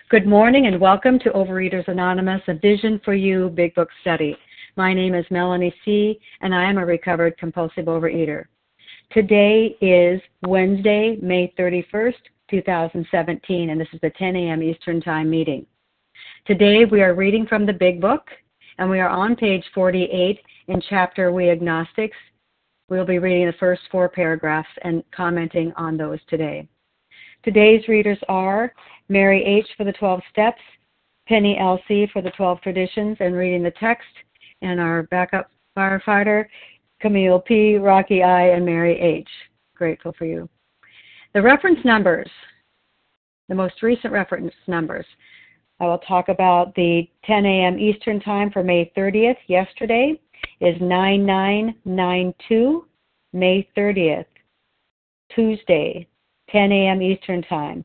Good morning and welcome to Overeaters Anonymous, a Vision for You Big Book Study. My name is Melanie C., and I am a recovered compulsive overeater. Today is Wednesday, May 31st, 2017, and this is the 10 a.m. Eastern Time meeting. Today we are reading from the Big Book, and we are on page 48 in chapter We Agnostics. We'll be reading the first 4 paragraphs and commenting on those today. Today's readers are Mary H. for the 12 Steps, Penny L.C. for the 12 Traditions and reading the text, and our backup firefighter, Camille P., Rocky I., and Mary H. Grateful for you. The reference numbers, the most recent reference numbers. I will talk about the 10 a.m. Eastern Time for May 30th. Yesterday is 9992, May 30th. Tuesday, 10 a.m. Eastern Time,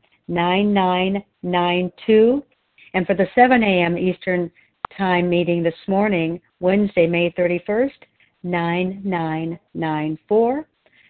9992. And for the 7 a.m. Eastern Time meeting this morning, Wednesday, May 31st, 9994,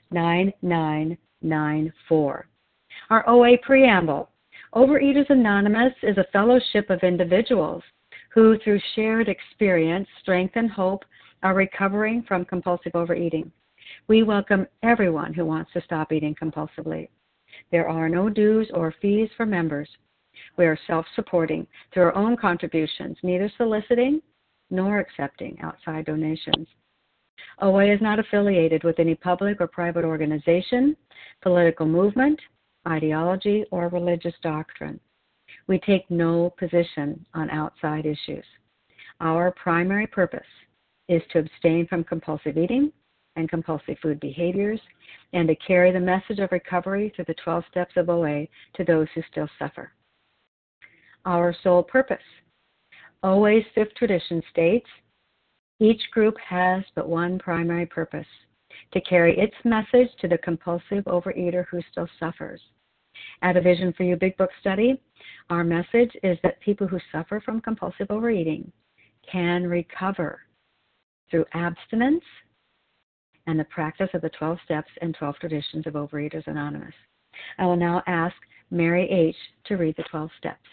9994. Our OA Preamble. Overeaters Anonymous is a fellowship of individuals who, through shared experience, strength, and hope, are recovering from compulsive overeating. We welcome everyone who wants to stop eating compulsively. There are no dues or fees for members. We are self-supporting through our own contributions, neither soliciting nor accepting outside donations. OA is not affiliated with any public or private organization, political movement, ideology, or religious doctrine. We take no position on outside issues. Our primary purpose is to abstain from compulsive eating and compulsive food behaviors, and to carry the message of recovery through the 12 steps of OA to those who still suffer. Our sole purpose. OA's 5th tradition states, each group has but one primary purpose, to carry its message to the compulsive overeater who still suffers. At a Vision for You Big Book Study, our message is that people who suffer from compulsive overeating can recover through abstinence and the practice of the 12 steps and 12 traditions of Overeaters Anonymous. I will now ask Mary H. to read the 12 steps.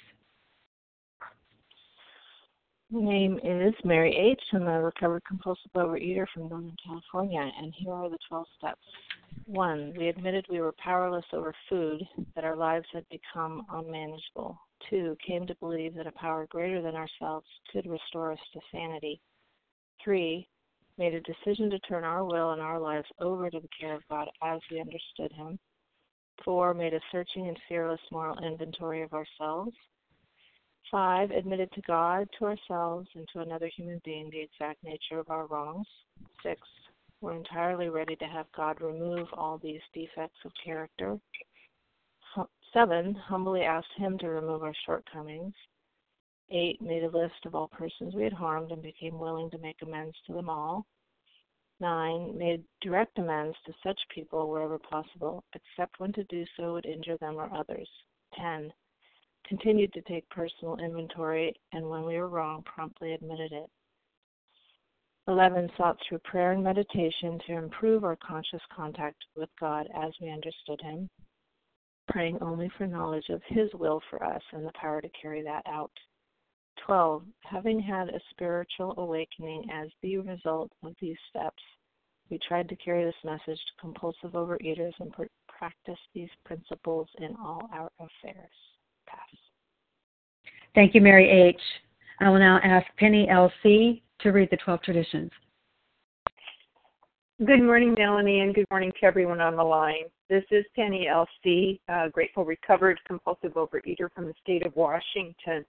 My name is Mary H. I'm a recovered compulsive overeater from Northern California, and here are the 12 steps. 1. We admitted we were powerless over food, that our lives had become unmanageable. 2. Came to believe that a power greater than ourselves could restore us to sanity. 3. Made a decision to turn our will and our lives over to the care of God as we understood Him. 4. Made a searching and fearless moral inventory of ourselves. 5. Admitted to God, to ourselves, and to another human being the exact nature of our wrongs. 6. We're entirely ready to have God remove all these defects of character. 7. Humbly asked Him to remove our shortcomings. 8. Made a list of all persons we had harmed and became willing to make amends to them all. 9. Made direct amends to such people wherever possible, except when to do so would injure them or others. 10. Continued to take personal inventory, and when we were wrong, promptly admitted it. 11. Sought through prayer and meditation to improve our conscious contact with God as we understood Him, praying only for knowledge of His will for us and the power to carry that out. 12. Having had a spiritual awakening as the result of these steps, we tried to carry this message to compulsive overeaters and practice these principles in all our affairs. Pass. Thank you, Mary H. I will now ask Penny L.C. to read the 12 traditions. Good morning, Melanie, and good morning to everyone on the line. This is Penny L.C., grateful recovered compulsive overeater from the state of Washington.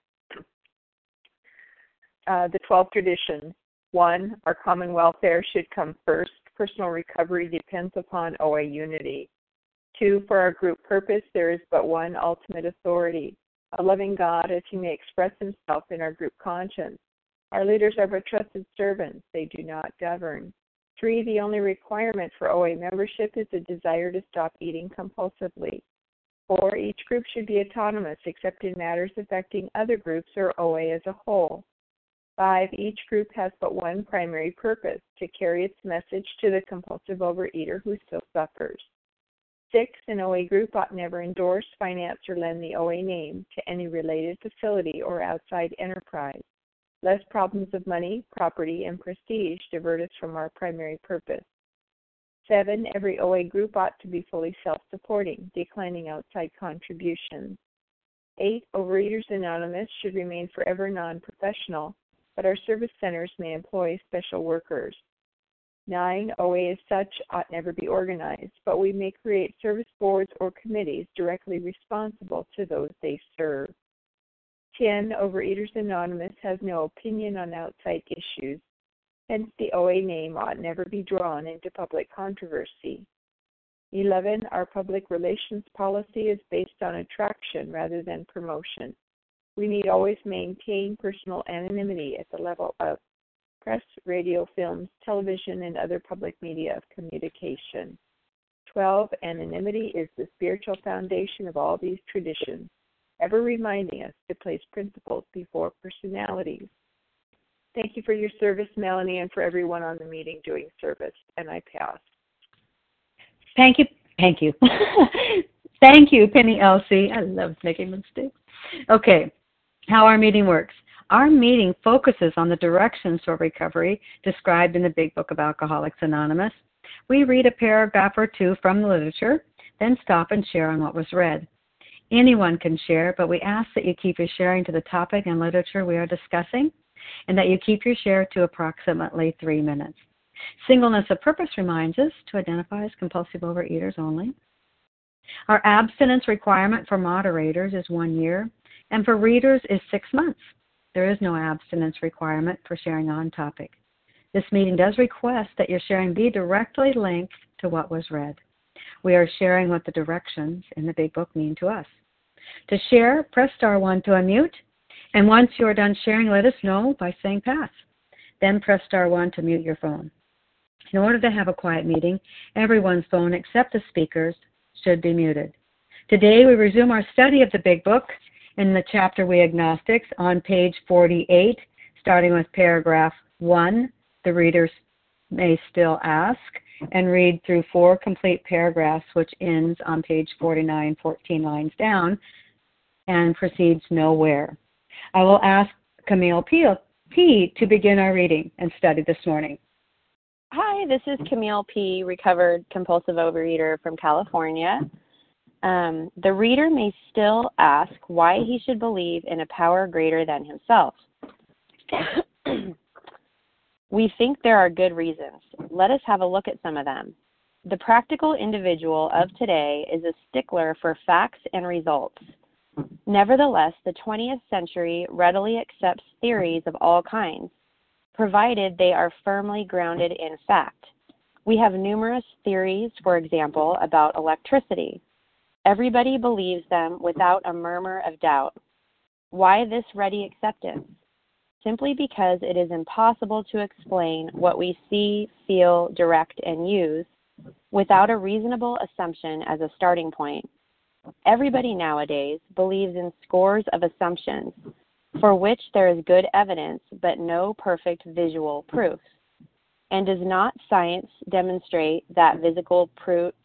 The 12 traditions. 1. Our common welfare should come first. Personal recovery depends upon OA unity. 2. For our group purpose, there is but one ultimate authority, a loving God as He may express Himself in our group conscience. Our leaders are but trusted servants. They do not govern. 3. The only requirement for OA membership is a desire to stop eating compulsively. 4. Each group should be autonomous except in matters affecting other groups or OA as a whole. 5. Each group has but one primary purpose, to carry its message to the compulsive overeater who still suffers. 6, an OA group ought never endorse, finance, or lend the OA name to any related facility or outside enterprise, lest problems of money, property, and prestige divert us from our primary purpose. 7, every OA group ought to be fully self-supporting, declining outside contributions. 8, Overeaters Anonymous should remain forever non-professional, but our service centers may employ special workers. 9, OA as such ought never be organized, but we may create service boards or committees directly responsible to those they serve. 10, Overeaters Anonymous has no opinion on outside issues, hence the OA name ought never be drawn into public controversy. 11, our public relations policy is based on attraction rather than promotion. We need always maintain personal anonymity at the level of press, radio, films, television, and other public media of communication. 12, anonymity is the spiritual foundation of all these traditions, ever reminding us to place principles before personalities. Thank you for your service, Melanie, and for everyone on the meeting doing service. And I pass. Thank you. Thank you. Thank you, Penny Elsie. I love making mistakes. Okay, how our meeting works. Our meeting focuses on the directions for recovery described in the Big Book of Alcoholics Anonymous. We read a paragraph or two from the literature, then stop and share on what was read. Anyone can share, but we ask that you keep your sharing to the topic and literature we are discussing, and that you keep your share to approximately 3 minutes. Singleness of purpose reminds us to identify as compulsive overeaters only. Our abstinence requirement for moderators is 1 year, and for readers is 6 months. There is no abstinence requirement for sharing on topic. This meeting does request that your sharing be directly linked to what was read. We are sharing what the directions in the Big Book mean to us. To share, press *1 to unmute, and once you are done sharing, let us know by saying pass. Then press *1 to mute your phone. In order to have a quiet meeting, everyone's phone except the speaker's should be muted. Today we resume our study of the Big Book in the chapter We Agnostics on page 48, starting with paragraph 1, the readers may still ask, and read through 4 complete paragraphs, which ends on page 49, 14 lines down, and proceeds nowhere. I will ask Camille P. to begin our reading and study this morning. Hi, this is Camille P., recovered compulsive overeater from California. The reader may still ask why he should believe in a power greater than himself. We think there are good reasons. Let us have a look at some of them. The practical individual of today is a stickler for facts and results. Nevertheless, the 20th century readily accepts theories of all kinds, provided they are firmly grounded in fact. We have numerous theories, for example, about electricity. Everybody believes them without a murmur of doubt. Why this ready acceptance? Simply because it is impossible to explain what we see, feel, direct, and use without a reasonable assumption as a starting point. Everybody nowadays believes in scores of assumptions for which there is good evidence but no perfect visual proof. And does not science demonstrate that visual proof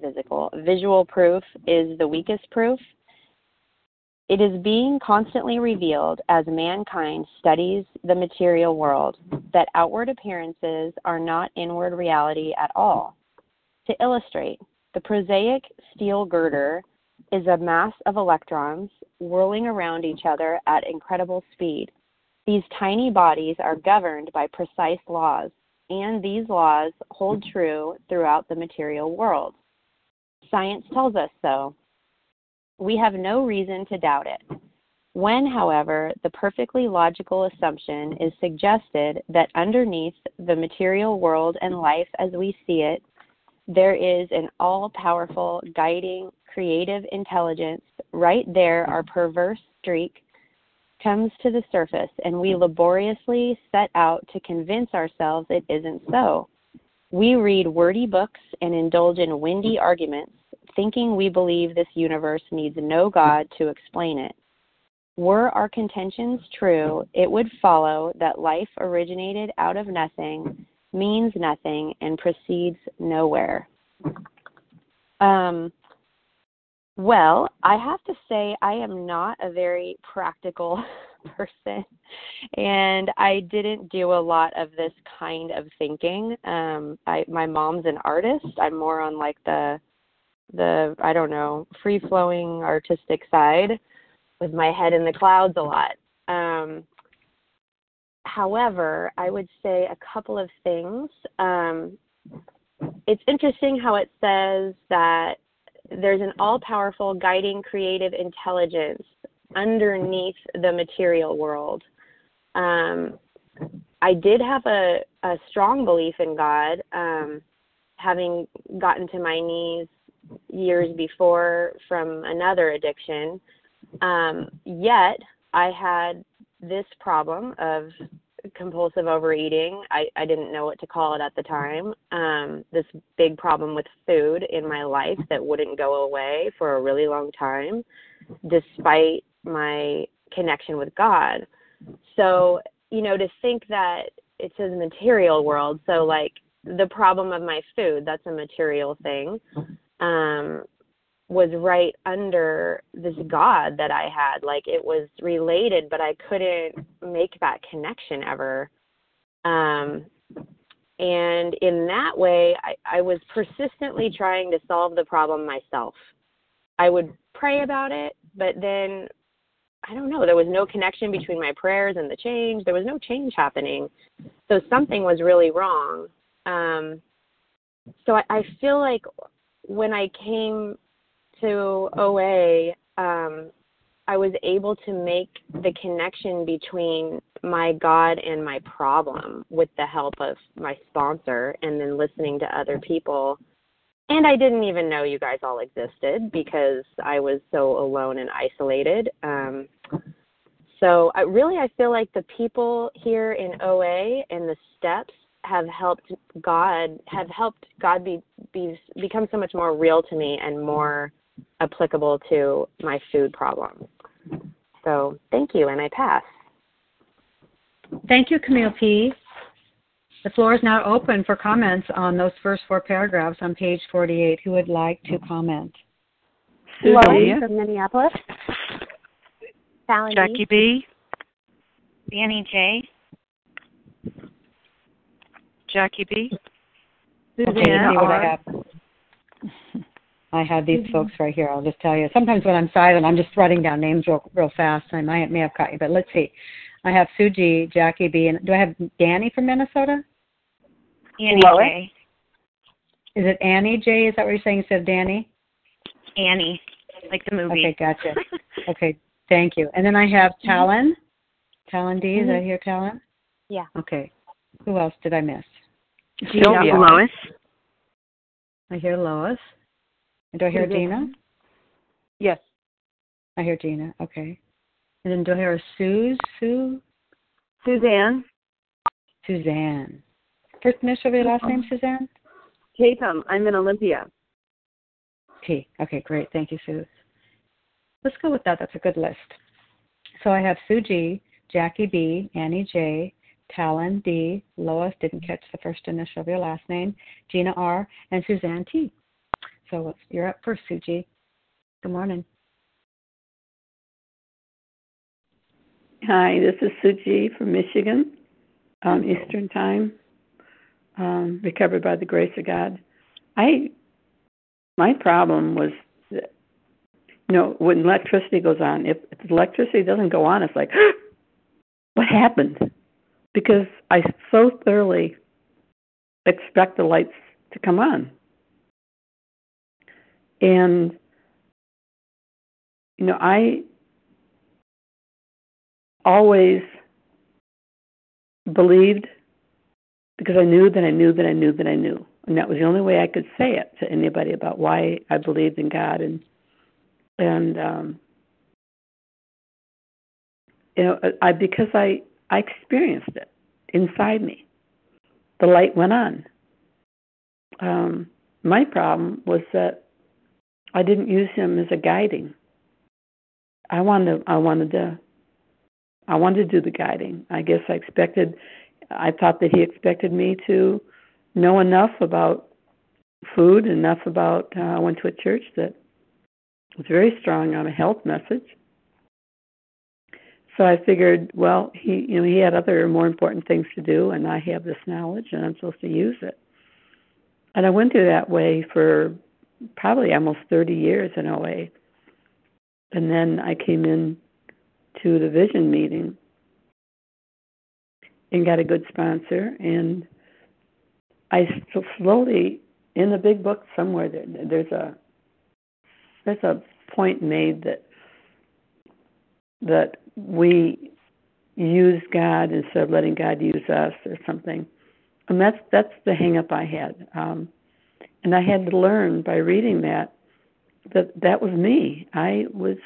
is the weakest proof? It is being constantly revealed as mankind studies the material world that outward appearances are not inward reality at all. To illustrate, the prosaic steel girder is a mass of electrons whirling around each other at incredible speed. These tiny bodies are governed by precise laws, and these laws hold true throughout the material world. Science tells us so. We have no reason to doubt it. When, however, the perfectly logical assumption is suggested that underneath the material world and life as we see it, there is an all-powerful, guiding, creative intelligence, right there our perverse streak comes to the surface, and we laboriously set out to convince ourselves it isn't so. We read wordy books and indulge in windy arguments, thinking we believe this universe needs no God to explain it. Were our contentions true, it would follow that life originated out of nothing, means nothing, and proceeds nowhere. Well, I have to say I am not a very practical person, and I didn't do a lot of this kind of thinking. My mom's an artist. I'm more on like the I don't know, free flowing artistic side with my head in the clouds a lot. However, I would say a couple of things. It's interesting how it says that there's an all-powerful guiding creative intelligence underneath the material world. I did have a strong belief in God, having gotten to my knees years before from another addiction. Yet I had this problem of compulsive overeating. I didn't know what to call it at the time. This big problem with food in my life that wouldn't go away for a really long time, despite my connection with God. So, to think that it says material world, so like the problem of my food, that's a material thing, was right under this God that I had. Like it was related, but I couldn't make that connection ever. And in that way, I was persistently trying to solve the problem myself. I would pray about it, but then, I don't know, there was no connection between my prayers and the change. There was no change happening. So something was really wrong. So I feel like when I came to OA, I was able to make the connection between my God and my problem with the help of my sponsor and then listening to other people. And I didn't even know you guys all existed because I was so alone and isolated. So I feel like the people here in OA and the steps have helped God become so much more real to me and more applicable to my food problem. So thank you, and I pass. Thank you, Camille P. The floor is now open for comments on those first 4 paragraphs on page 48. Who would like to comment? Lois from Minneapolis. Fallon Jackie B. Danny J. Jackie B. Okay, let's see what I have. I have these folks right here. I'll just tell you. Sometimes when I'm silent, I'm just writing down names real fast. I may have caught you, but let's see. I have Suji, Jackie B, and do I have Danny from Minnesota? Annie J. Is it Annie J? Is that what you're saying instead of Danny? Annie, like the movie. Okay, gotcha. Okay, thank you. And then I have Talon. Talon D, is that here, Talon? Yeah. Okay. Who else did I miss? Sylvia. Lois. I hear Lois. And do I hear Dina? Yes. I hear Dina. Okay. And then do I hear Suzanne? Suzanne. First initial of your last name, Suzanne? Tatum. I'm in Olympia. T. Okay, great. Thank you, Sue. Let's go with that. That's a good list. So I have Sue G, Jackie B, Annie J, Talon D, Lois, didn't catch the first initial of your last name, Gina R, and Suzanne T. So you're up first, Sue G. Good morning. Hi, this is Suji from Michigan, Eastern Time, recovered by the grace of God. My problem was that, when electricity goes on, if the electricity doesn't go on, it's like, what happened? Because I so thoroughly expect the lights to come on. And, I always believed because I knew that I knew that I knew that I knew. And that was the only way I could say it to anybody about why I believed in God. Because I experienced it inside me. The light went on. My problem was that I didn't use him as a guiding. I wanted to do the guiding. I guess I thought that he expected me to know enough about food, enough about, I went to a church that was very strong on a health message. So I figured, well, he had other more important things to do, and I have this knowledge, and I'm supposed to use it. And I went through that way for probably almost 30 years in OA. And then I came in to the vision meeting and got a good sponsor. And I slowly, in the big book somewhere, there's a point made that we use God instead of letting God use us or something. And that's the hang-up I had. And I had to learn by reading that was me. I was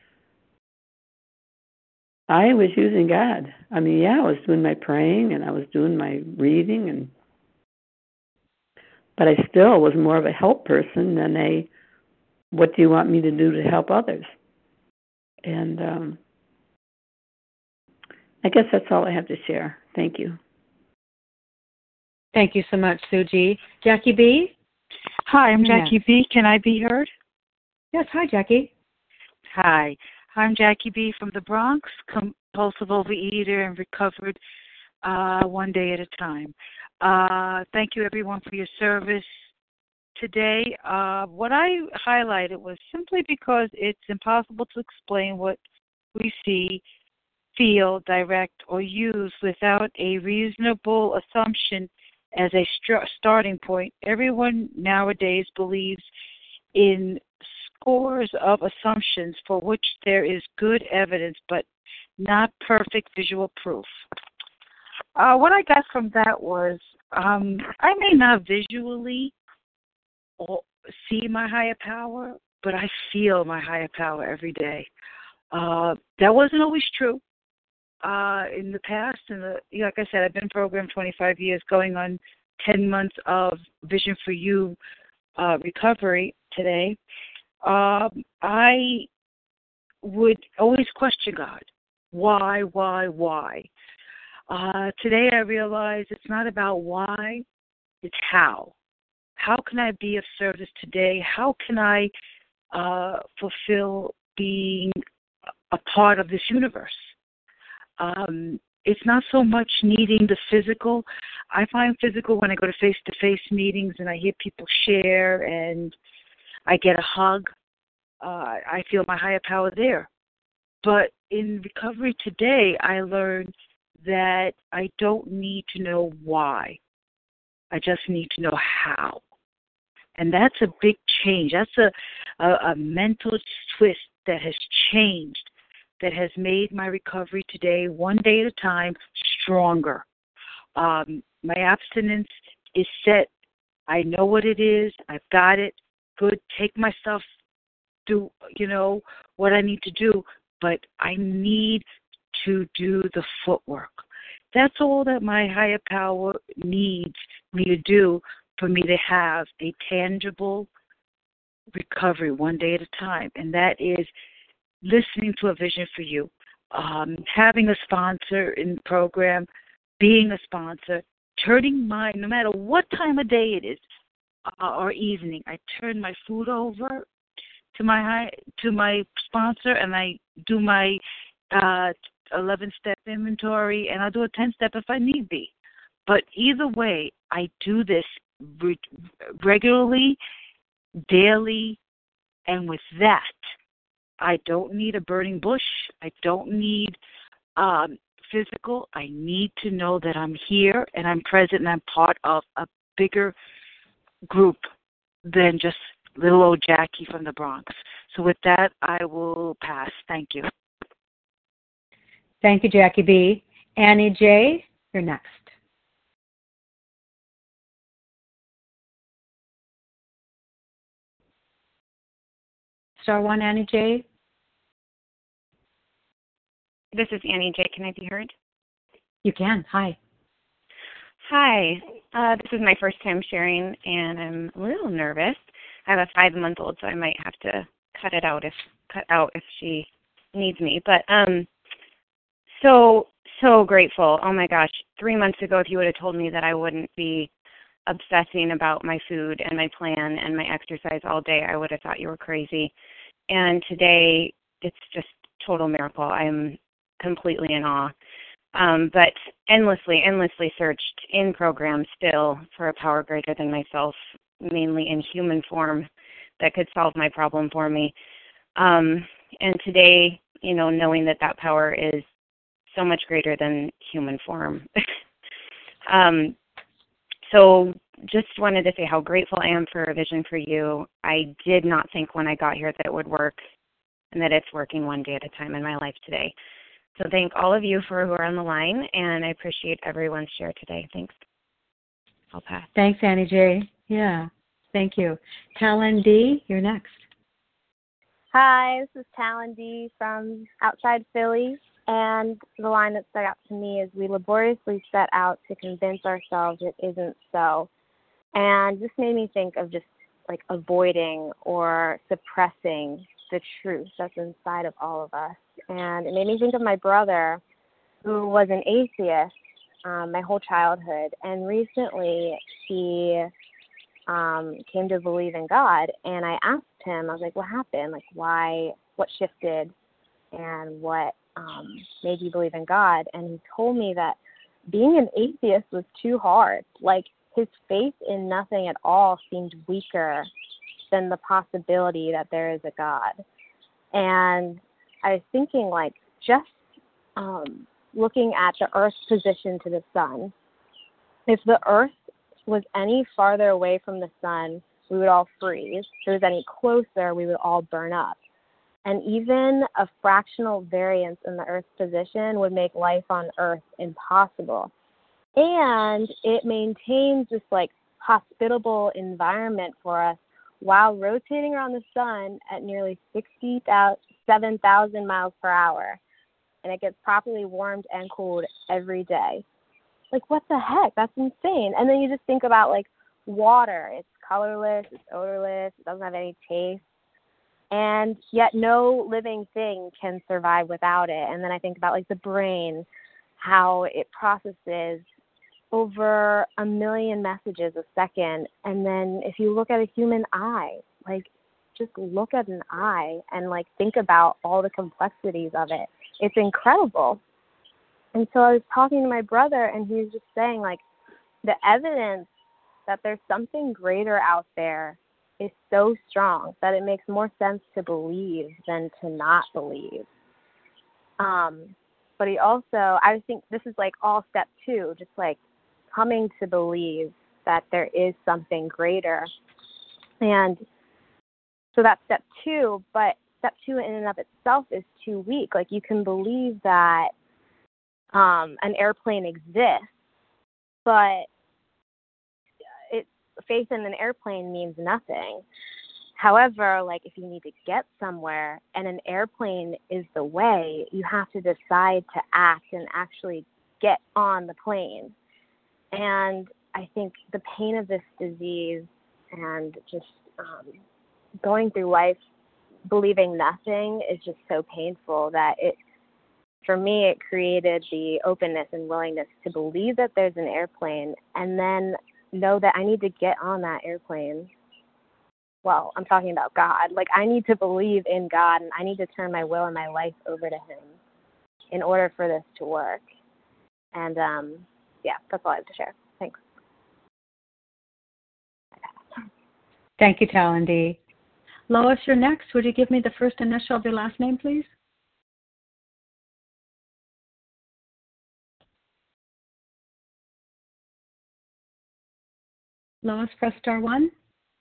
using God. I mean, I was doing my praying and I was doing my reading, but I still was more of a help person than what do you want me to do to help others? And I guess that's all I have to share. Thank you. Thank you so much, Suji. Jackie B? Hi, I'm Jackie B. Can I be heard? Yes, hi, Jackie. Hi, I'm Jackie B. from the Bronx, compulsive overeater and recovered one day at a time. Thank you, everyone, for your service today. What I highlighted was simply because it's impossible to explain what we see, feel, direct, or use without a reasonable assumption as a starting point. Everyone nowadays believes in scores of assumptions for which there is good evidence but not perfect visual proof. What I got from that was I may not visually see my higher power, but I feel my higher power every day. That wasn't always true. In the past, like I said, I've been programmed 25 years, going on 10 months of Vision for You recovery today. I would always question God. Why? Today I realize it's not about why, it's how. How can I be of service today? How can I fulfill being a part of this universe? It's not so much needing the physical. I find physical when I go to face-to-face meetings and I hear people share and I get a hug. I feel my higher power there. But in recovery today, I learned that I don't need to know why. I just need to know how. And that's a big change. That's a mental twist that has changed, that has made my recovery today, one day at a time, stronger. My abstinence is set. I know what it is. I've got it. Good. Take myself, do, what I need to do, but I need to do the footwork. That's all that my higher power needs me to do for me to have a tangible recovery one day at a time, and that is listening to a Vision for You, having a sponsor in the program, being a sponsor, turning no matter what time of day it is or evening, I turn my food over to my sponsor, and I do my 11-step inventory, and I'll do a 10-step if I need be. But either way, I do this regularly, daily, and with that, I don't need a burning bush. I don't need physical. I need to know that I'm here and I'm present and I'm part of a bigger group than just little old Jackie from the Bronx. So with that, I will pass. Thank you. Thank you, Jackie B. Annie J., you're next. Star 1, Annie J. This is Annie J. Can I be heard? You can. Hi. Hi. This is my first time sharing, and I'm a little nervous. I have a 5-month-old, so I might have to cut out if she needs me. But so grateful. Oh my gosh. 3 months ago, if you would have told me that I wouldn't be obsessing about my food and my plan and my exercise all day, I would have thought you were crazy. And today, it's just total miracle. I'm completely in awe. But endlessly searched in programs still for a power greater than myself, mainly in human form, that could solve my problem for me. And today, knowing that power is so much greater than human form. So just wanted to say how grateful I am for A Vision for You. I did not think when I got here that it would work, and that it's working one day at a time in my life today. So thank all of you who are on the line, and I appreciate everyone's share today. Thanks. I'll pass. Thanks, Annie J. Yeah, thank you. Talon D., you're next. Hi, this is Talon D. from outside Philly, and the line that stuck out to me is, we laboriously set out to convince ourselves it isn't so. And this made me think of just like avoiding or suppressing the truth that's inside of all of us. And it made me think of my brother, who was an atheist my whole childhood, and recently he came to believe in God. And I asked him, I was like, what happened? Like, why, what shifted, and what made you believe in God? And he told me that being an atheist was too hard. Like, his faith in nothing at all seemed weaker than the possibility that there is a God. And I was thinking, like, just looking at the Earth's position to the sun, if the Earth was any farther away from the sun, we would all freeze. If it was any closer, we would all burn up. And even a fractional variance in the Earth's position would make life on Earth impossible. And it maintains this, like, hospitable environment for us while rotating around the sun at nearly 67,000 miles per hour. And it gets properly warmed and cooled every day. Like, what the heck? That's insane. And then you just think about, like, water. It's colorless, it's odorless, it doesn't have any taste. And yet no living thing can survive without it. And then I think about, like, the brain, how it processes over 1 million messages a second. And then if you look at a human eye, like, just look at an eye and, like, think about all the complexities of it. It's incredible. And so I was talking to my brother, and he was just saying, like, the evidence that there's something greater out there is so strong that it makes more sense to believe than to not believe. But he also, I think this is, like, all step 2, just, like, coming to believe that there is something greater. And so that's step 2, but step 2 in and of itself is too weak. Like, you can believe that an airplane exists, but faith in an airplane means nothing. However, like, if you need to get somewhere and an airplane is the way, you have to decide to act and actually get on the plane. And I think the pain of this disease and just going through life believing nothing is just so painful that for me, it created the openness and willingness to believe that there's an airplane and then know that I need to get on that airplane. Well, I'm talking about God. Like, I need to believe in God, and I need to turn my will and my life over to Him in order for this to work. And, yeah, that's all I have to share. Thanks. Thank you, Talon D. Lois, you're next. Would you give me the first initial of your last name, please? Lois, press star 1.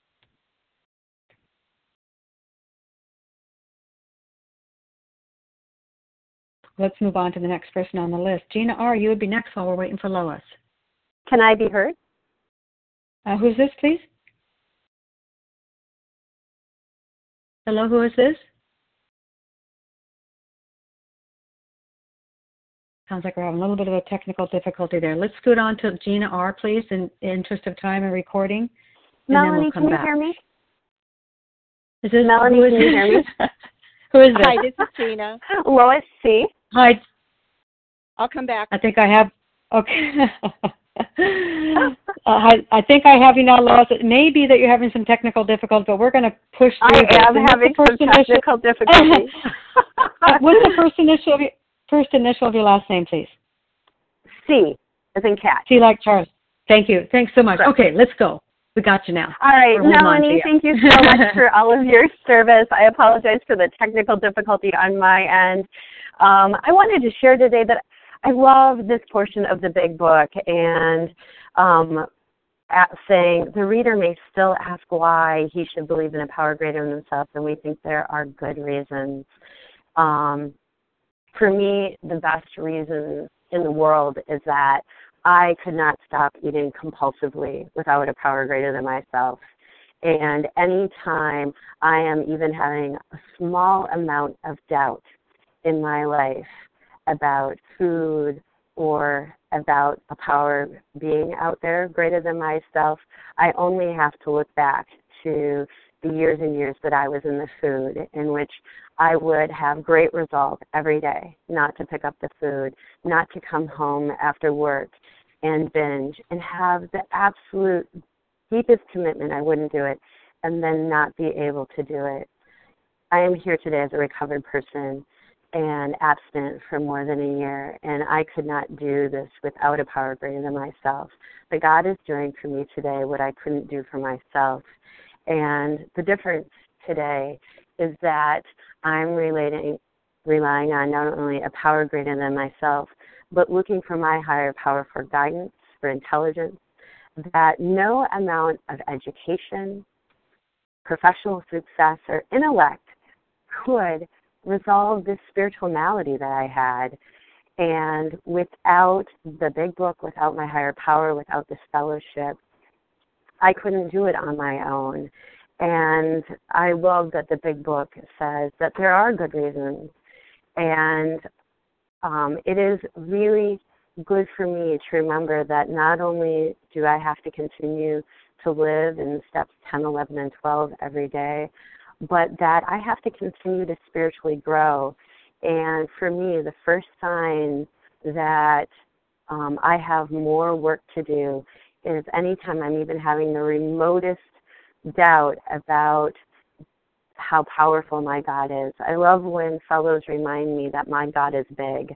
Let's move on to the next person on the list. Gina R., you would be next while we're waiting for Lois. Can I be heard? Who's this, please? Hello, who is this? Sounds like we're having a little bit of a technical difficulty there. Let's scoot on to Gina R., please, in the interest of time and recording. And Melanie, then we'll can you hear me? Is this Melanie, can you hear me? Who is this? Hi, this is Gina. Lois C. Hi. I'll come back. I think I have. Okay. I think I have you now, Lois. It may be that you're having some technical difficulty, but we're going to push through this. I am having some technical difficulty. What's the first initial of your last name, please? C, as in cat. C like Charles. Thank you. Thanks so much. Right. Okay, let's go. We got you now. All right, Melanie, thank you so much for all of your service. I apologize for the technical difficulty on my end. I wanted to share today that I love this portion of the big book, and saying the reader may still ask why he should believe in a power greater than himself, and we think there are good reasons. For me, the best reason in the world is that I could not stop eating compulsively without a power greater than myself. And any time I am even having a small amount of doubt in my life about food or about a power being out there greater than myself, I only have to look back to the years and years that I was in the food, in which I would have great resolve every day not to pick up the food, not to come home after work and binge, and have the absolute deepest commitment I wouldn't do it, and then not be able to do it. I am here today as a recovered person and abstinent for more than a year, and I could not do this without a power greater than myself. But God is doing for me today what I couldn't do for myself. And the difference today is that I'm relying on not only a power greater than myself, but looking for my higher power for guidance, for intelligence, that no amount of education, professional success, or intellect could resolve this spiritual malady that I had. And without the big book, without my higher power, without this fellowship, I couldn't do it on my own. And I love that the big book says that there are good reasons. And it is really good for me to remember that not only do I have to continue to live in steps 10, 11, and 12 every day, but that I have to continue to spiritually grow. And for me, the first sign that I have more work to do is anytime I'm even having the remotest doubt about how powerful my God is. I love when fellows remind me that my God is big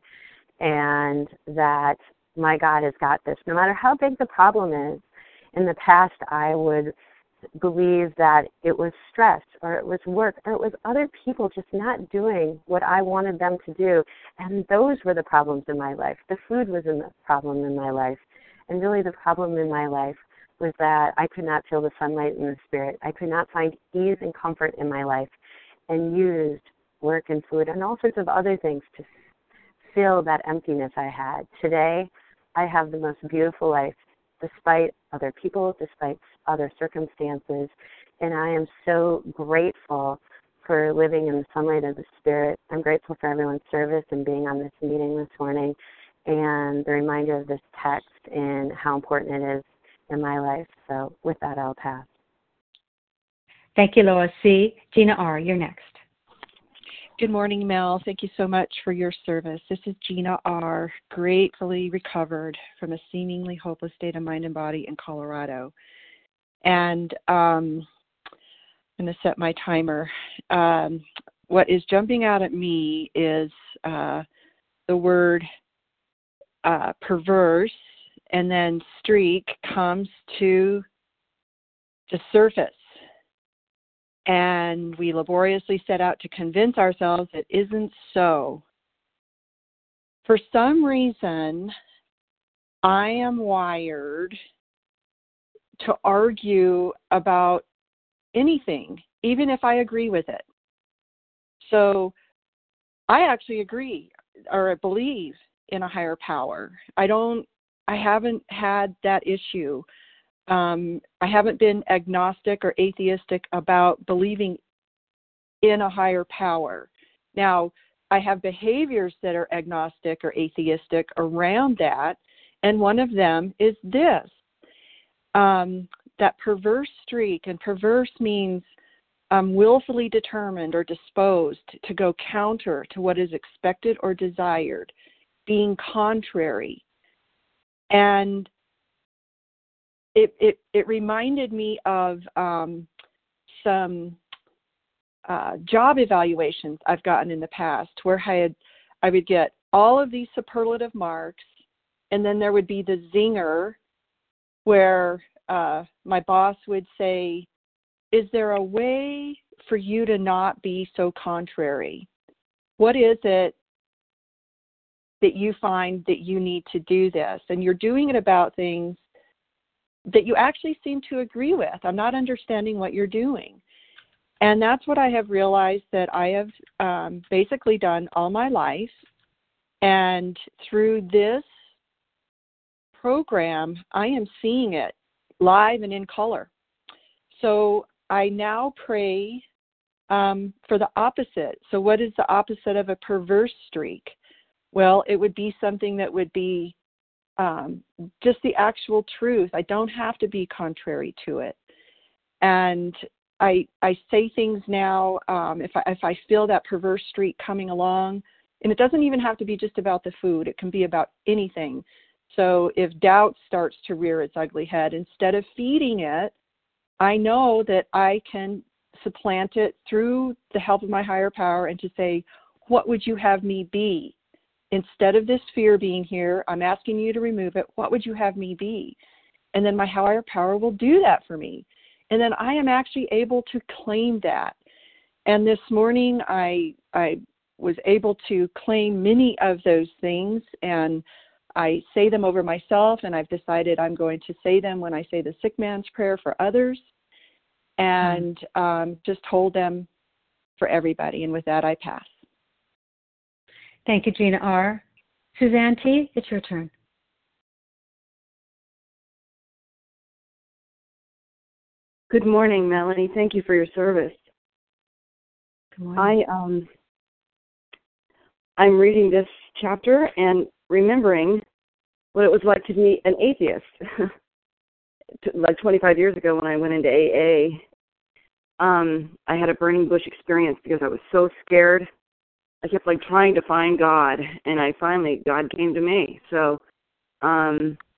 and that my God has got this, no matter how big the problem is. In the past, I would believe that it was stress or it was work or it was other people just not doing what I wanted them to do. And those were the problems in my life. The food was the problem in my life. And really the problem in my life was that I could not feel the sunlight in the spirit. I could not find ease and comfort in my life, and used work and food and all sorts of other things to fill that emptiness I had. Today, I have the most beautiful life despite other people, despite other circumstances, and I am so grateful for living in the sunlight of the Spirit. I'm grateful for everyone's service and being on this meeting this morning, and the reminder of this text and how important it is in my life. So with that, I'll pass. Thank you, Lois C. Gina R., you're next. Good morning, Mel. Thank you so much for your service. This is Gina R., gratefully recovered from a seemingly hopeless state of mind and body in Colorado. And I'm going to set my timer. What is jumping out at me is the word perverse, and then streak comes to the surface. And we laboriously set out to convince ourselves it isn't so. For some reason, I am wired to argue about anything, even if I agree with it. So I actually agree or believe in a higher power. I haven't had that issue. I haven't been agnostic or atheistic about believing in a higher power. Now, I have behaviors that are agnostic or atheistic around that, and one of them is this, that perverse streak. And perverse means willfully determined or disposed to go counter to what is expected or desired, being contrary. And it reminded me of some job evaluations I've gotten in the past where I would get all of these superlative marks, and then there would be the zinger where my boss would say, is there a way for you to not be so contrary? What is it that you find that you need to do this? And you're doing it about things that you actually seem to agree with. I'm not understanding what you're doing. And that's what I have realized that I have basically done all my life. And through this program, I am seeing it live and in color. So I now pray for the opposite. So what is the opposite of a perverse streak? Well, it would be something that would be just the actual truth. I don't have to be contrary to it. And I say things now, if I feel that perverse streak coming along, and it doesn't even have to be just about the food. It can be about anything. So if doubt starts to rear its ugly head, instead of feeding it, I know that I can supplant it through the help of my higher power and to say, what would you have me be? Instead of this fear being here, I'm asking you to remove it. What would you have me be? And then my higher power will do that for me. And then I am actually able to claim that. And this morning I was able to claim many of those things, and I say them over myself, and I've decided I'm going to say them when I say the sick man's prayer for others, and just hold them for everybody. And with that, I pass. Thank you, Gina R. Suzanne T., it's your turn. Good morning, Melanie. Thank you for your service. Good morning. I'm reading this chapter and remembering what it was like to be an atheist. Like 25 years ago when I went into AA, I had a burning bush experience because I was so scared. I kept trying to find God, and God came to me. So, I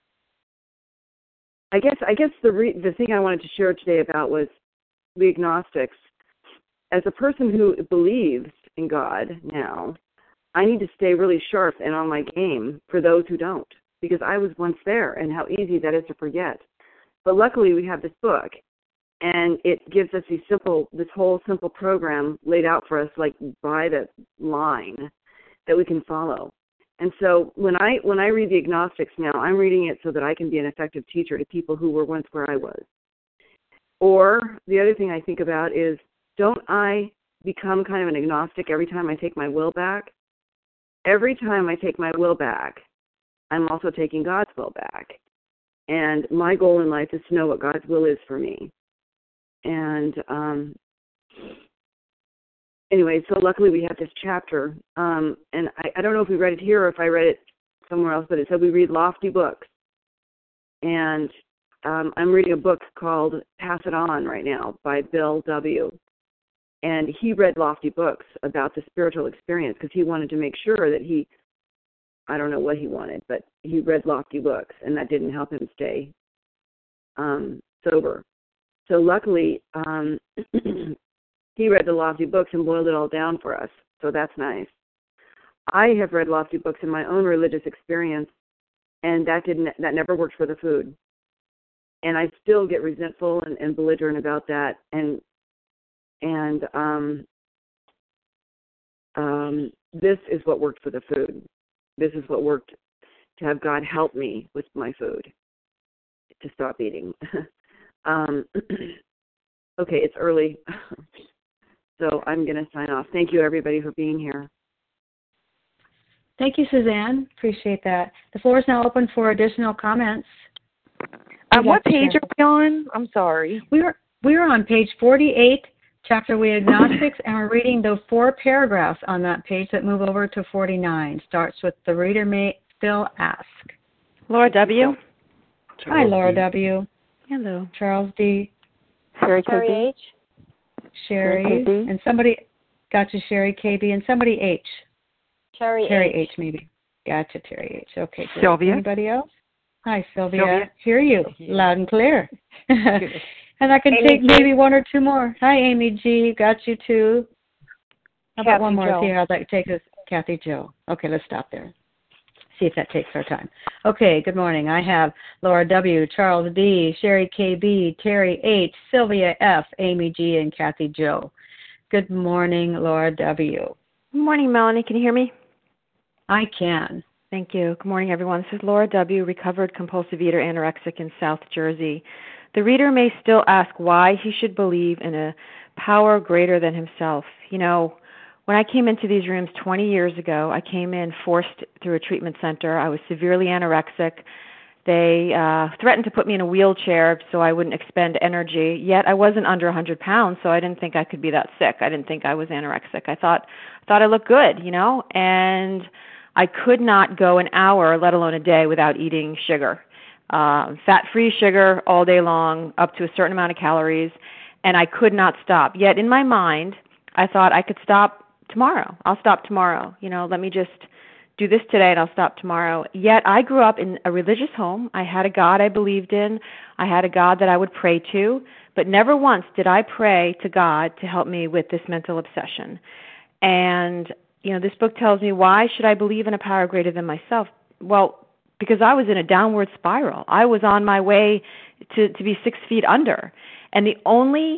guess the thing I wanted to share today about was the agnostics. As a person who believes in God now, I need to stay really sharp and on my game for those who don't, because I was once there, and how easy that is to forget. But luckily, we have this book, and it gives us this whole simple program laid out for us, by the line that we can follow. And so when I read the agnostics now, I'm reading it so that I can be an effective teacher to people who were once where I was. Or the other thing I think about is, don't I become kind of an agnostic every time I take my will back? Every time I take my will back, I'm also taking God's will back. And my goal in life is to know what God's will is for me. And anyway, so luckily we have this chapter. And I don't know if we read it here or if I read it somewhere else, but it said we read lofty books. And I'm reading a book called Pass It On right now by Bill W. And he read lofty books about the spiritual experience because he wanted to make sure that I don't know what he wanted, but he read lofty books, and that didn't help him stay sober. So luckily, he read the lofty books and boiled it all down for us, so that's nice. I have read lofty books in my own religious experience, and that never worked for the food. And I still get resentful and belligerent about that, and this is what worked for the food. This is what worked to have God help me with my food, to stop eating. Okay, it's early, so I'm going to sign off. Thank you, everybody, for being here. Thank you, Suzanne. Appreciate that. The floor is now open for additional comments. What page are we on? I'm sorry. We are on page 48, chapter We Agnostics, and we're reading the 4 paragraphs on that page that move over to 49. Starts with the reader may still ask. Laura W. Hi, Laura W. Hello. Charles D. Sherry H. Sherry. And somebody, gotcha, Sherry KB. And somebody H. Terry H, maybe. Gotcha, Terry H. Okay, great. Sylvia. Anybody else? Hi, Sylvia. Hear you loud and clear. And I can take maybe one or two more. Hi, Amy G. Got you too. How about one more? See how that takes us. Kathy Jo. Okay, let's stop there. See if that takes our time. Okay, good morning. I have Laura W., Charles D., Sherry KB, Terry H., Sylvia F., Amy G., and Kathy Jo. Good morning, Laura W. Good morning, Melanie. Can you hear me? I can. Thank you. Good morning, everyone. This is Laura W., recovered compulsive eater, anorexic in South Jersey. The reader may still ask why he should believe in a power greater than himself. You know, when I came into these rooms 20 years ago, I came in forced through a treatment center. I was severely anorexic. They threatened to put me in a wheelchair so I wouldn't expend energy, yet I wasn't under 100 pounds, so I didn't think I could be that sick. I didn't think I was anorexic. I thought I looked good, you know, and I could not go an hour, let alone a day, without eating sugar. Fat-free sugar all day long, up to a certain amount of calories, and I could not stop. Yet in my mind, I thought I could stop tomorrow. I'll stop tomorrow. You know, let me just do this today and I'll stop tomorrow. Yet I grew up in a religious home. I had a God I believed in. I had a God that I would pray to, but never once did I pray to God to help me with this mental obsession. And, you know, this book tells me, why should I believe in a power greater than myself? Well, because I was in a downward spiral. I was on my way to be 6 feet under. And the only,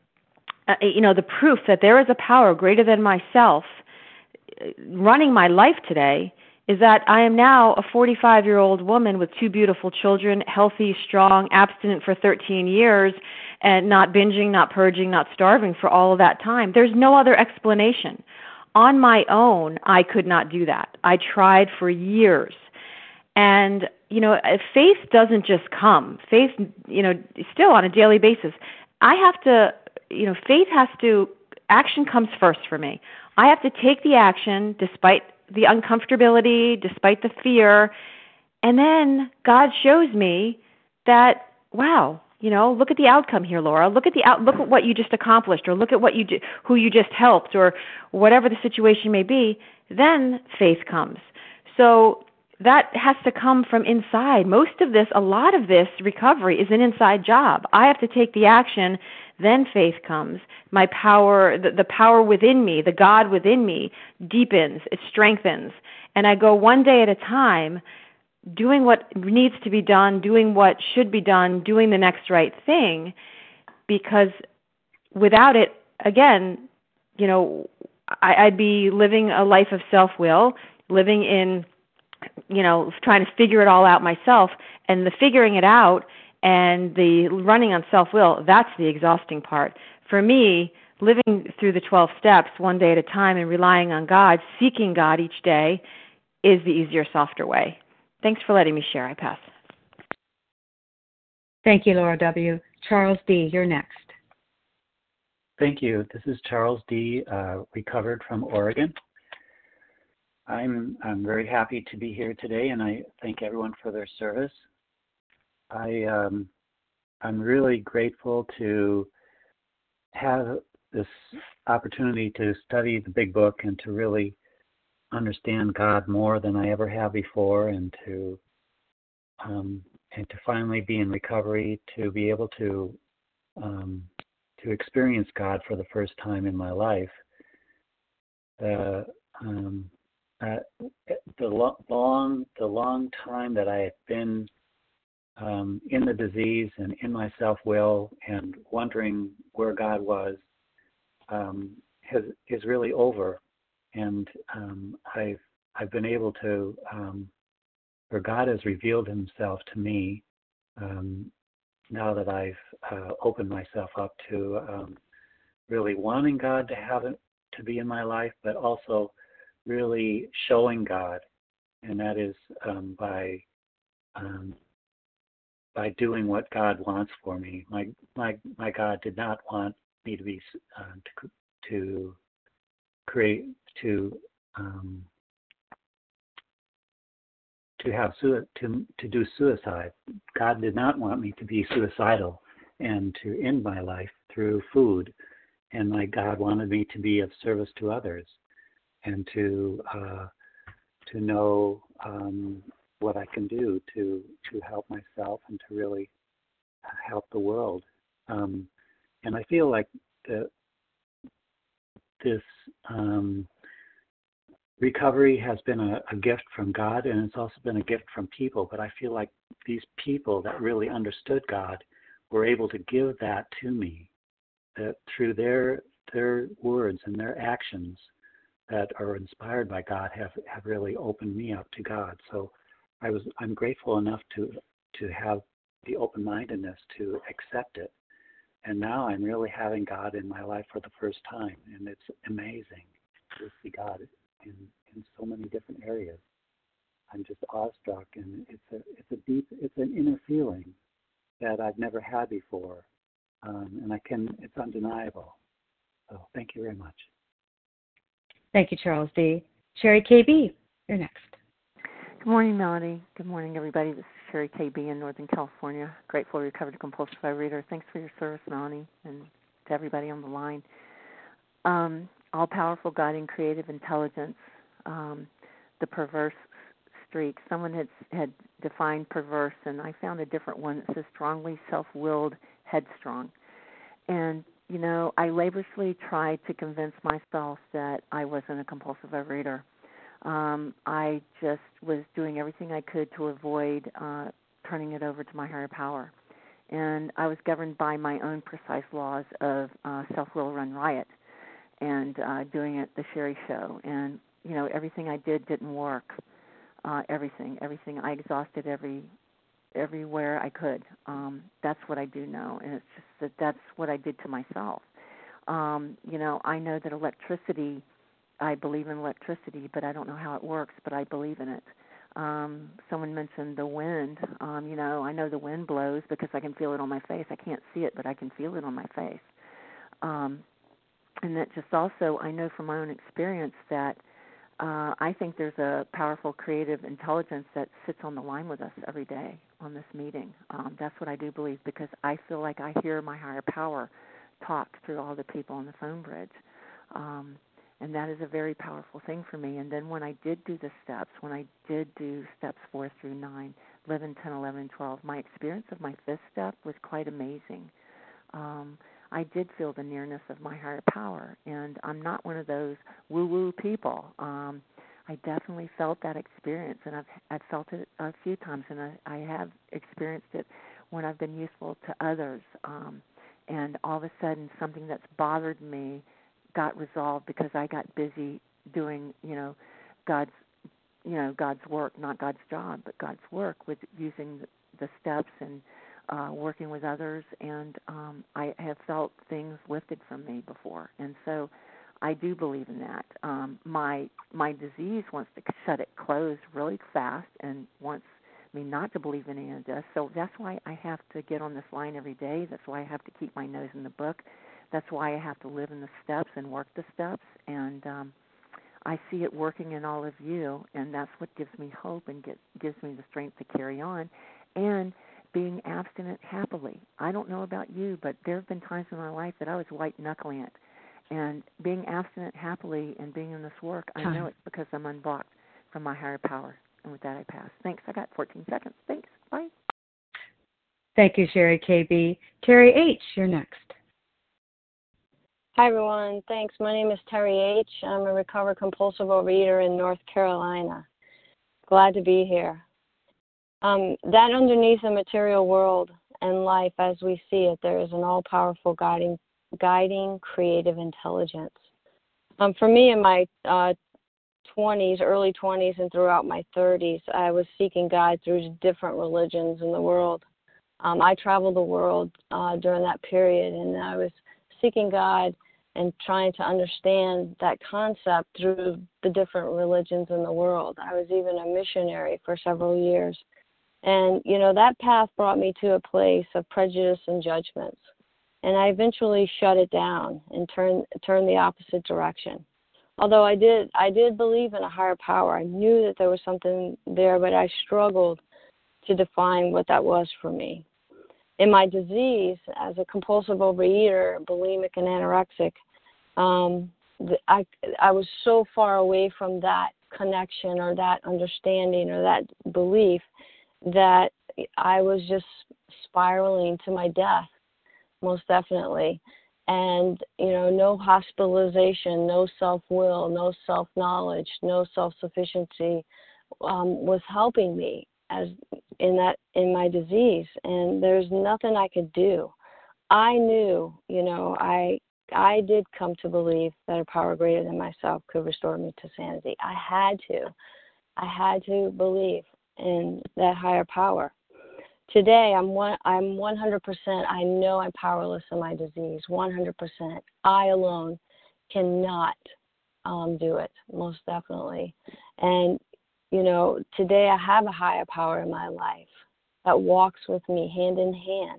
the proof that there is a power greater than myself running my life today is that I am now a 45-year-old woman with 2 beautiful children, healthy, strong, abstinent for 13 years, and not binging, not purging, not starving for all of that time. There's no other explanation. On my own, I could not do that. I tried for years. And, you know, faith doesn't just come. Faith, you know, still on a daily basis. I have to, you know, faith has to, action comes first for me. I have to take the action despite the uncomfortability, despite the fear, and then God shows me that, wow, you know, look at the outcome here, Laura. Look at what you just accomplished, or look at what you do, who you just helped, or whatever the situation may be. Then faith comes. So that has to come from inside. A lot of this recovery is an inside job. I have to take the action, then faith comes. My power, the power within me, the God within me deepens, it strengthens. And I go one day at a time, doing what needs to be done, doing what should be done, doing the next right thing, because without it, again, you know, I'd be living a life of self-will, living in, you know, trying to figure it all out myself, and the figuring it out and the running on self-will, that's the exhausting part. For me, living through the 12 steps one day at a time and relying on God, seeking God each day, is the easier, softer way. Thanks for letting me share. I pass. Thank you, Laura W. Charles D., you're next. Thank you. This is Charles D., recovered from Oregon. I'm very happy to be here today, and I thank everyone for their service. I'm really grateful to have this opportunity to study the Big Book and to really understand God more than I ever have before, and to finally be in recovery, to be able to experience God for the first time in my life. The long time that I have been in the disease and in my self-will and wondering where God was is really over, and I've been able to, or God has revealed Himself to me now that I've opened myself up to really wanting God to be in my life, but also really showing God, and that is by doing what God wants for me. My God did not want me to be to do suicide. God did not want me to be suicidal and to end my life through food. And my God wanted me to be of service to others and to know what I can do to help myself and to really help the world. And I feel like this recovery has been a gift from God, and it's also been a gift from people. But I feel like these people that really understood God were able to give that to me, that through their words and their actions that are inspired by God have really opened me up to God. So I'm grateful enough to have the open-mindedness to accept it. And now I'm really having God in my life for the first time, and it's amazing to see God in so many different areas. I'm just awestruck, and it's an inner feeling that I've never had before, and it's undeniable. So thank you very much. Thank you, Charles D. Sherry KB, you're next. Good morning, Melody. Good morning, everybody. This is Sherry KB in Northern California. Grateful recovered compulsive reader. Thanks for your service, Melanie, and to everybody on the line. All-powerful, guiding, creative intelligence. The perverse streak. Someone had defined perverse, and I found a different one that says strongly self-willed, headstrong. And I laboriously tried to convince myself that I wasn't a compulsive overeater. I just was doing everything I could to avoid turning it over to my higher power. And I was governed by my own precise laws of self-will run riot and doing it the Sherry Show. And, everything I did didn't work. Everything. I exhausted everywhere I could. That's what I do know, and it's just that's what I did to myself. I know that electricity, I believe in electricity, but I don't know how it works, but I believe in it. Someone mentioned the wind. I know the wind blows because I can feel it on my face. I can't see it, but I can feel it on my face. And that just also, I know from my own experience that I think there's a powerful creative intelligence that sits on the line with us every day on this meeting. That's what I do believe, because I feel like I hear my higher power talk through all the people on the phone bridge. And that is a very powerful thing for me. And then when I did do the steps, when I did do steps 4 through 9, 11, 10, 11, 12, my experience of my fifth step was quite amazing. I did feel the nearness of my higher power, and I'm not one of those woo-woo people. I definitely felt that experience, and I've felt it a few times, and I have experienced it when I've been useful to others. And all of a sudden, something that's bothered me got resolved because I got busy doing, God's work, not God's job, but God's work with using the steps and working with others, and I have felt things lifted from me before, and so I do believe in that. My disease wants to shut it closed really fast and wants me not to believe in any of this, so that's why I have to get on this line every day. That's why I have to keep my nose in the book. That's why I have to live in the steps and work the steps, and I see it working in all of you, and that's what gives me hope and gives me the strength to carry on, and being abstinent happily. I don't know about you, but there have been times in my life that I was white-knuckling it. And being abstinent happily and being in this work, I know it's because I'm unblocked from my higher power. And with that, I pass. Thanks. I got 14 seconds. Thanks. Bye. Thank you, Sherry KB. Terry H., you're next. Hi, everyone. Thanks. My name is Terry H. I'm a recovered compulsive overeater in North Carolina. Glad to be here. That underneath the material world and life as we see it, there is an all-powerful guiding creative intelligence. For me, in my 20s, early 20s, and throughout my 30s, I was seeking God through different religions in the world. I traveled the world during that period, and I was seeking God and trying to understand that concept through the different religions in the world. I was even a missionary for several years. And, that path brought me to a place of prejudice and judgments. And I eventually shut it down and turned the opposite direction. Although I did believe in a higher power. I knew that there was something there, but I struggled to define what that was for me. In my disease, as a compulsive overeater, bulimic and anorexic, I was so far away from that connection or that understanding or that belief that I was just spiraling to my death, most definitely. And, no hospitalization, no self-will, no self-knowledge, no self-sufficiency was helping me in my disease. And there's nothing I could do. I knew, I did come to believe that a power greater than myself could restore me to sanity. I had to believe in that higher power. Today, I'm 100%. I know I'm powerless in my disease, 100%. I alone cannot do it, most definitely. And, today I have a higher power in my life that walks with me hand in hand.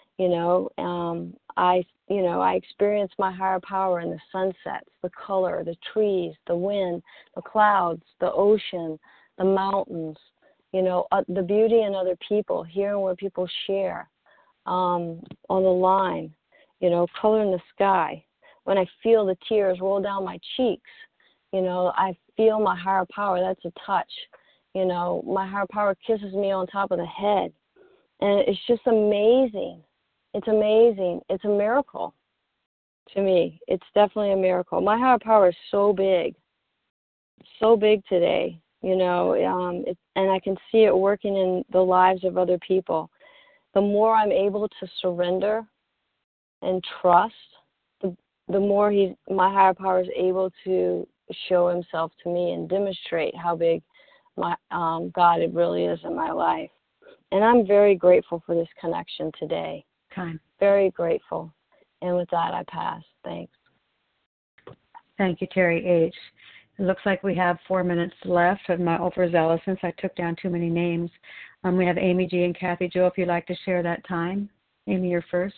I experience my higher power in the sunsets, the color, the trees, the wind, the clouds, the ocean, the mountains, the beauty in other people, hearing what people share on the line, color in the sky. When I feel the tears roll down my cheeks, I feel my higher power. That's a touch. My higher power kisses me on top of the head. And it's just amazing. It's amazing. It's a miracle to me. It's definitely a miracle. My higher power is so big today, and I can see it working in the lives of other people. The more I'm able to surrender and trust, the more my higher power is able to show himself to me and demonstrate how big my God it really is in my life. And I'm very grateful for this connection today. Time. Very grateful. And with that, I pass. Thanks. Thank you, Terry H. It looks like we have 4 minutes left. I'm overzealous since I took down too many names. We have Amy G. and Kathy Jo, if you'd like to share that time. Amy, you're first.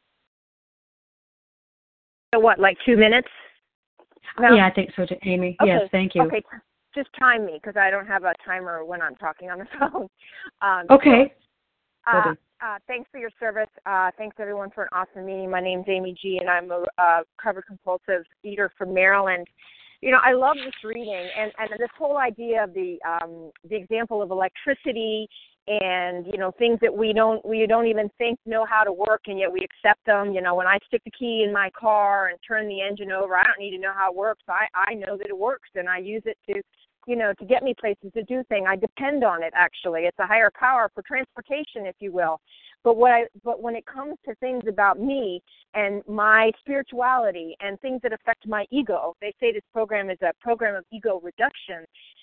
So what, like 2 minutes? No? Yeah, I think so, Amy. Okay. Yes, thank you. Okay, just time me because I don't have a timer when I'm talking on the phone. Okay. Thanks for your service. Thanks, everyone, for an awesome meeting. My name's Amy G., and I'm a recovered compulsive eater from Maryland. I love this reading, and this whole idea of the example of electricity and, things that we don't even think know how to work, and yet we accept them. When I stick the key in my car and turn the engine over, I don't need to know how it works. I know that it works, and I use it to get me places to do things. I depend on it, actually. It's a higher power for transportation, if you will. But when it comes to things about me and my spirituality and things that affect my ego, they say this program is a program of ego reduction.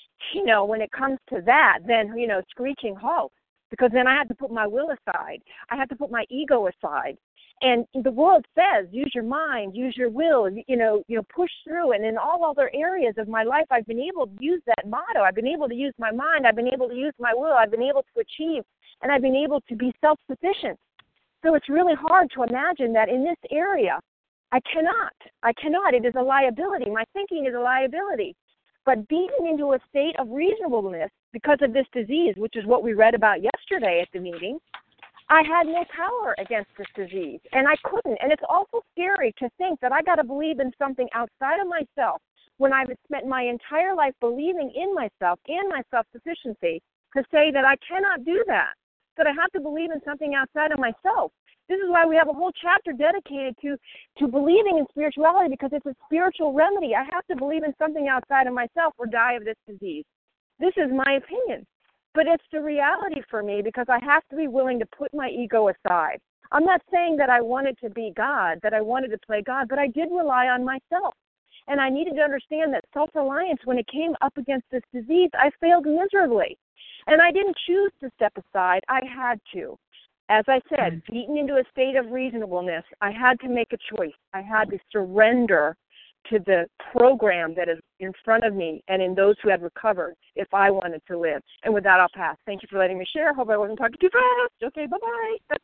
When it comes to that, then, screeching halt, because then I had to put my will aside. I had to put my ego aside. And the world says, use your mind, use your will, push through. And in all other areas of my life, I've been able to use that motto. I've been able to use my mind. I've been able to use my will. I've been able to achieve, and I've been able to be self-sufficient. So it's really hard to imagine that in this area, I cannot. It is a liability. My thinking is a liability. But being into a state of reasonableness because of this disease, which is what we read about yesterday at the meeting, I had no power against this disease, and I couldn't. And it's also scary to think that I got to believe in something outside of myself when I've spent my entire life believing in myself and my self-sufficiency, to say that I cannot do that, that I have to believe in something outside of myself. This is why we have a whole chapter dedicated to believing in spirituality, because it's a spiritual remedy. I have to believe in something outside of myself or die of this disease. This is my opinion. But it's the reality for me, because I have to be willing to put my ego aside. I'm not saying that I wanted to be God, that I wanted to play God, but I did rely on myself. And I needed to understand that self-reliance, when it came up against this disease, I failed miserably. And I didn't choose to step aside. I had to. As I said, beaten into a state of reasonableness, I had to make a choice. I had to surrender to the program that is in front of me and in those who had recovered if I wanted to live. And with that, I'll pass. Thank you for letting me share. Hope I wasn't talking too fast. Okay, bye-bye.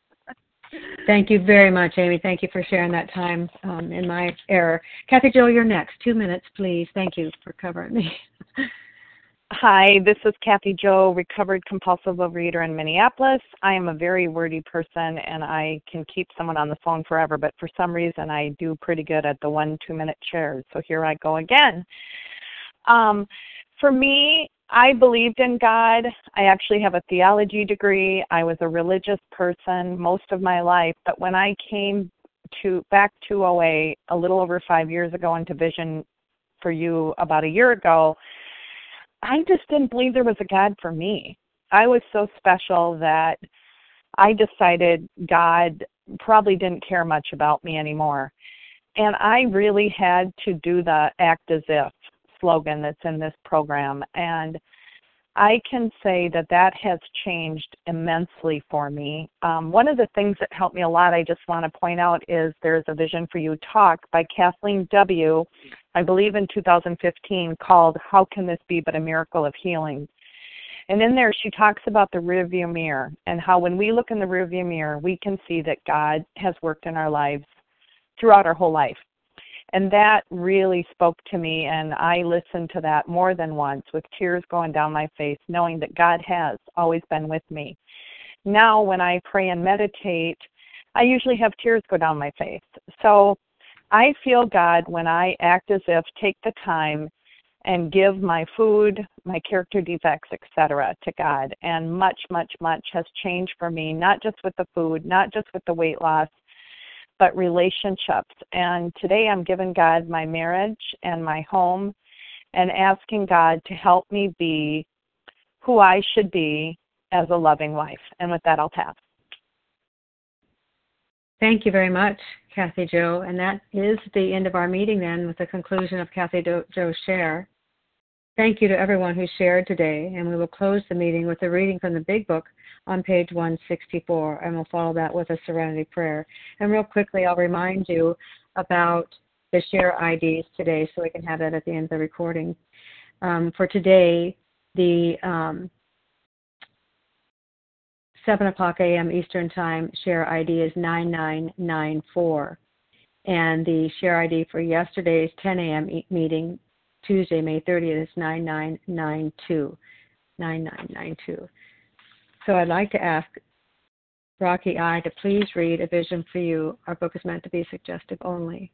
Thank you very much, Amy. Thank you for sharing that time in my error. Kathy Jo, you're next. 2 minutes, please. Thank you for covering me. Hi, this is Kathy Jo, recovered compulsive overeater in Minneapolis. I am a very wordy person, and I can keep someone on the phone forever, but for some reason I do pretty good at the 1-2 minute shares. So here I go again. For me, I believed in God. I actually have a theology degree. I was a religious person most of my life. But when I came back to OA a little over 5 years ago into Vision for You about a year ago, I just didn't believe there was a God for me. I was so special that I decided God probably didn't care much about me anymore. And I really had to do the act as if slogan that's in this program. And I can say that has changed immensely for me. One of the things that helped me a lot, I just want to point out, is there's a Vision for You talk by Kathleen W., I believe in 2015, called How Can This Be But a Miracle of Healing? And in there she talks about the rearview mirror and how when we look in the rearview mirror, we can see that God has worked in our lives throughout our whole life. And that really spoke to me, and I listened to that more than once with tears going down my face, knowing that God has always been with me. Now when I pray and meditate, I usually have tears go down my face. So I feel God when I act as if, take the time and give my food, my character defects, etc., to God. And much, much, much has changed for me, not just with the food, not just with the weight loss, but relationships. And today I'm giving God my marriage and my home and asking God to help me be who I should be as a loving wife. And with that, I'll pass. Thank you very much, Kathy Jo. And that is the end of our meeting then, with the conclusion of Kathy Jo's share. Thank you to everyone who shared today, and we will close the meeting with a reading from the Big Book on page 164, and we'll follow that with a Serenity Prayer. And real quickly, I'll remind you about the share IDs today, so we can have that at the end of the recording. For today, the 7 o'clock a.m. Eastern Time share ID is 9994, and the share ID for yesterday's 10 a.m. meeting, Tuesday, May 30th, is 9992. 9992. So I'd like to ask Rocky I to please read A Vision for You. Our book is meant to be suggestive only.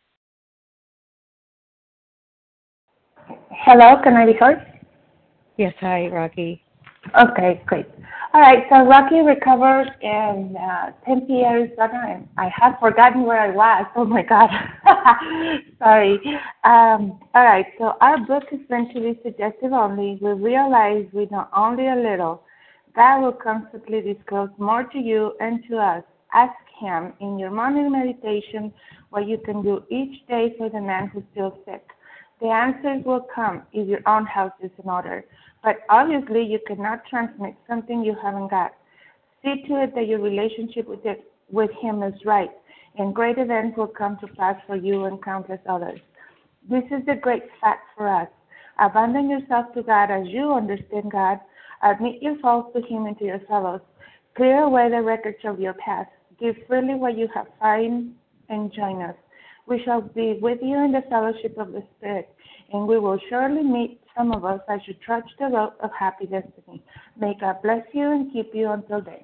Hello, can I be heard? Yes, hi, Rocky. Okay, great. All right, so Rocky recovered in Tempe, Arizona, and I had forgotten where I was. Oh my God. Sorry. All right, so our book is meant to be suggestive only. We realize we know only a little. God will constantly disclose more to you and to us. Ask Him in your morning meditation what you can do each day for the man who feels sick. The answers will come if your own house is in order. But obviously, you cannot transmit something you haven't got. See to it that your relationship with Him is right, and great events will come to pass for you and countless others. This is the great fact for us. Abandon yourself to God as you understand God. Admit your faults to Him and to your fellows. Clear away the records of your past. Give freely what you have found and join us. We shall be with you in the fellowship of the Spirit, and we will surely meet some of us as you trudge the road of happy destiny. May God bless you and keep you until then.